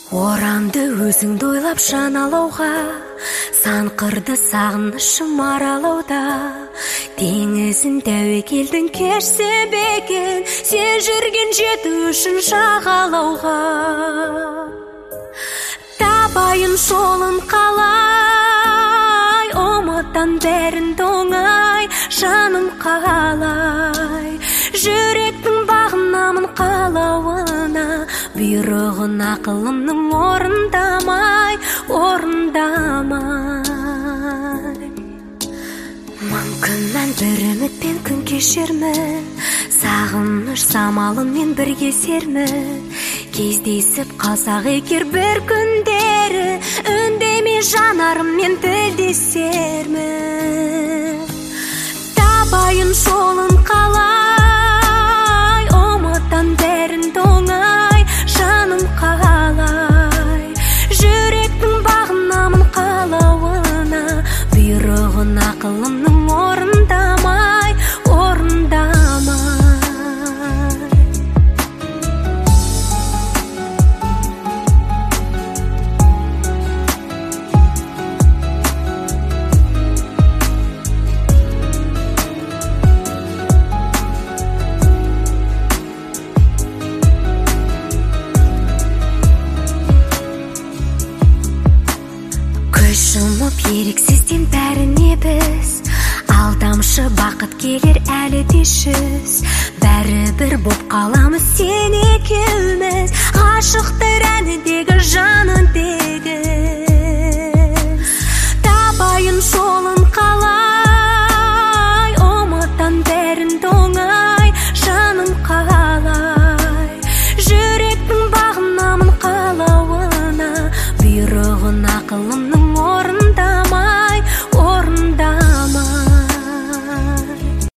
Орамды өзіңді ойлап жан алауға, сан қырды сағынышым аралауда. Теңізін тәуекелдің кешсе бекен, сен жүрген жеті үшін жағалауға. Табайын жолын қалай, ұмыттан бәрін тоңай, жаным қалай. Жүректің бағынамын қалауына, бұйрығын ақылымның орындамай. Мүмкін мән бір үмітпен күн кешермін, сағыныш самалымен бірге сермін. Кездесіп қалсақ егер бір күндері, үндемей жанарыммен тілдесермін. Табайын жолын қалай, ұмыттан бәрін тоңай, жаным қалай. Жүректің бағынамын қалауына, бұйрығын ақылымның орындамай. Жұмып еріксізден бәріне біз, алдамшы бақыт келер әлі де жүз. Бәрібір боп қаламыз сен екеуміз, ғашықтар әніндегі жанындегі. Табайын жолын қалай, ұмыттан бәрін тоңай, жаным қалай. Жүректің бағынамын қалауына, бұйрығын ақылымның